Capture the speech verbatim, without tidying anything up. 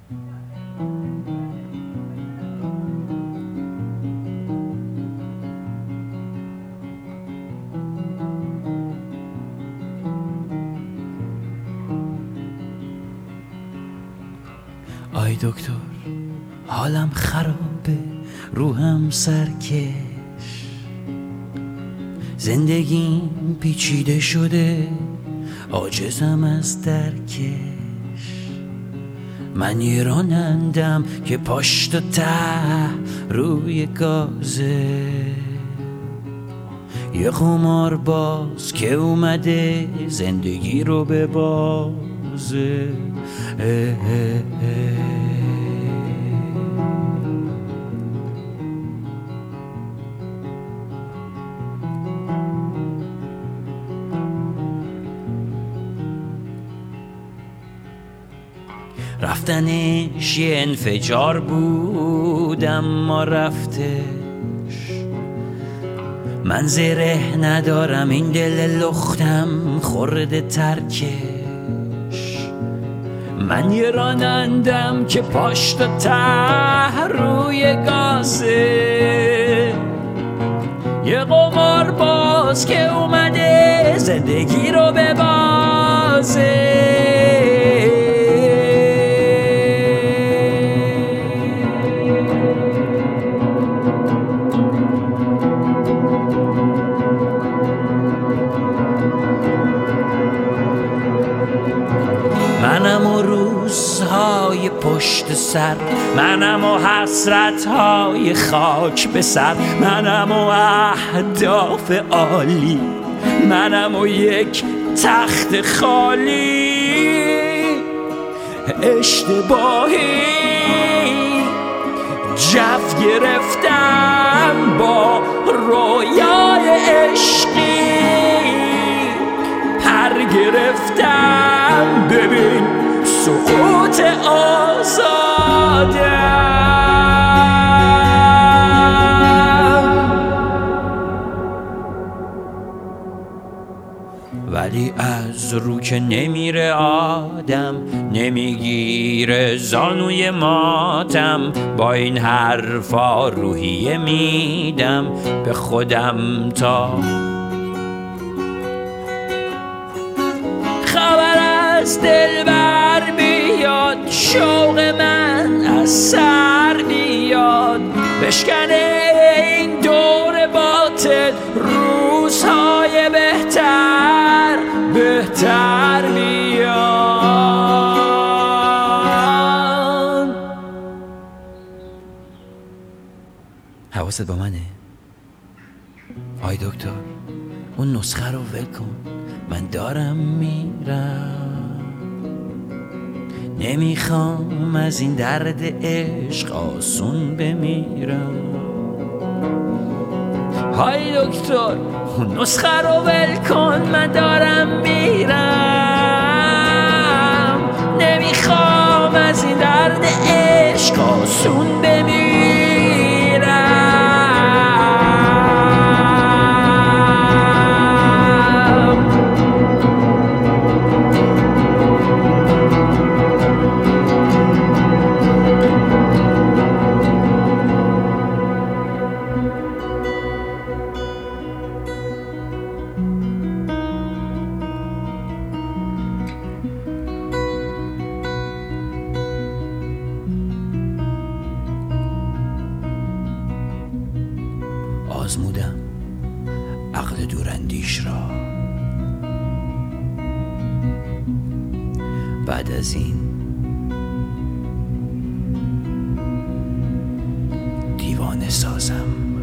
آی دکتر حالم خرابه، روحم سرکش، زندگیم پیچیده شده، عاجزم از درکش. من یه رانندم که پشت و ته روی گازه، یه قمار باز که اومده زندگی رو به بازه. اه اه اه. رفتنش یه انفجار بود اما رفتش، من زره ندارم این دل لختم خورده ترکش. من یه رانندم که پشت و ته روی گازه، یه قمار باز که اومده زندگی رو به بازه. منم و روزهای پشت سر، منم و حسرتهای خاک به سر، منم و اهداف عالی، منم و یک تخت خالی. اشتباهی جف گرفتم با رویای عشقی، پر گرفتم ببین سقوط آزادم. ولی از رو که نمیره آدم، نمیگیره زانوی ماتم، با این حرفا روحیه میدم به خودم تا خبر از دل بر بیاد، شوق من از سر بیاد، بشکنه این دور باطل روزهای بهتر بهتر بیاد. حواست با منه؟ آی دکتر اون نسخه رو ول کن، من دارم میرم، نمیخوام از این درد عشق آسون بمیرم. های دکتر اون نسخه رو ول کن، من دارم میرم، نمیخوام از این درد عشق آسون بمیرم. آزمودم عقل دوراندیش را، بعد از این دیوانه سازم.